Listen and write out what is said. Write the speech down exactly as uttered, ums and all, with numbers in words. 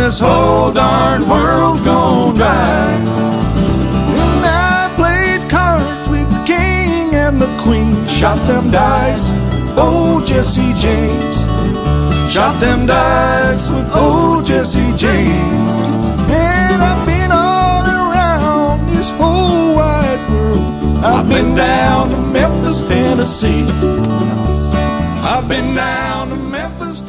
this whole darn world's gone dry. And I played cards with the king and the queen, shot them dice, old Jesse James. Shot them dice with old Jesse James. And I've been all around this whole wide world. I've been down to Memphis, Tennessee. I've been down to Memphis,